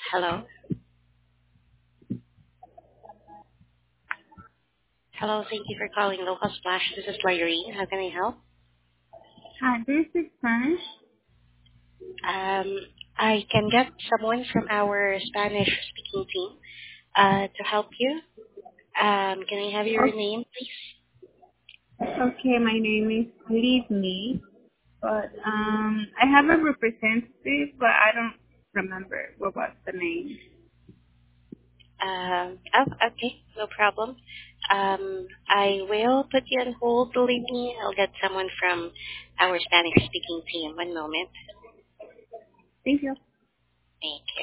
Hello. Hello, thank you for calling Local Splash. This is Larry. How can I help? Hi, this is Spanish. I can get someone from our Spanish-speaking team to help you. Can I have your name, please? Okay, my name is Livni, but I have a representative, but I don't remember what was the name. Okay, no problem. I will put you on hold, believe me. I'll get someone from our Spanish-speaking team. One moment. Thank you. Thank you.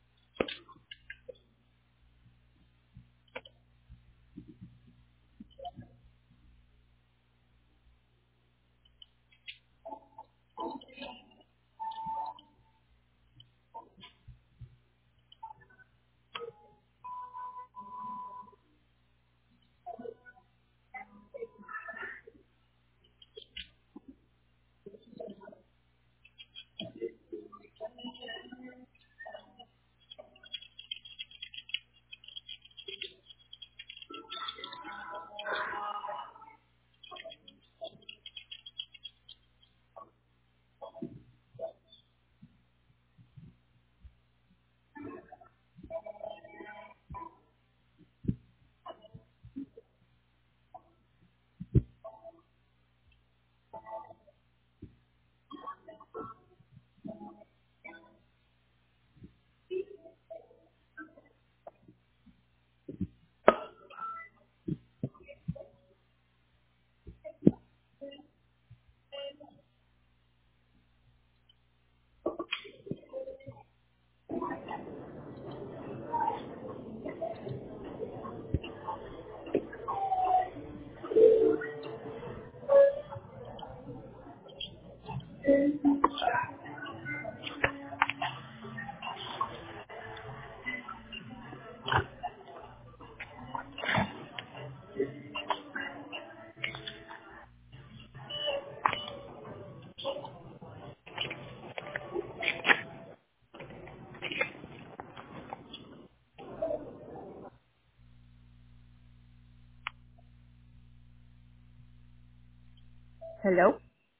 Hello?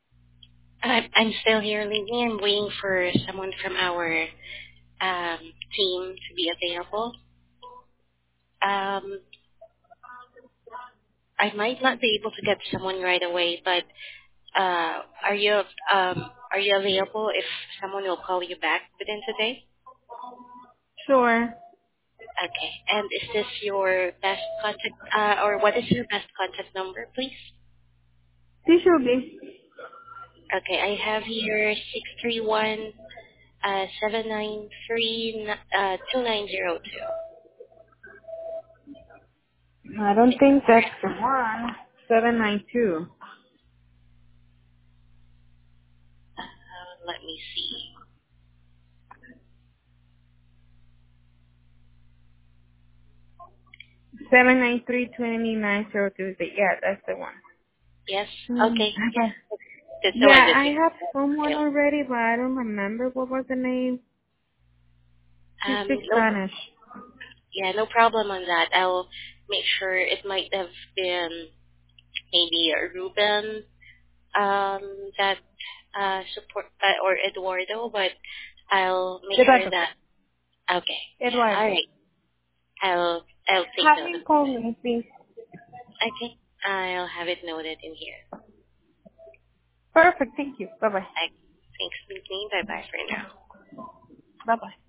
I'm still here, Lily. I'm waiting for someone from our team to be available. Um, I might not be able to get someone right away, but uh, are you are you available if someone will call you back within today? Sure. Okay. And is this your best contact, or what is your best contact number, please? This should be. Okay, I have here 631 793 2902. I don't think that's the one. 792. Let me see. 793-2902. Yeah, that's the one. Yes. Okay. Yes. Okay. That's the one Yeah, that's I have someone here. already, but I don't remember what was the name. She speaks No. Spanish. Yeah, no problem on that. I'll make sure it might have been maybe Ruben that support or Eduardo, but I'll make sure Eduardo. that. Okay. Yeah. All Eduardo. right. I'll take Have note of him it. call me, please. Okay. I'll have it noted in here. Perfect. Thank you. Bye-bye. Thanks, Bye bye for now. Bye-bye.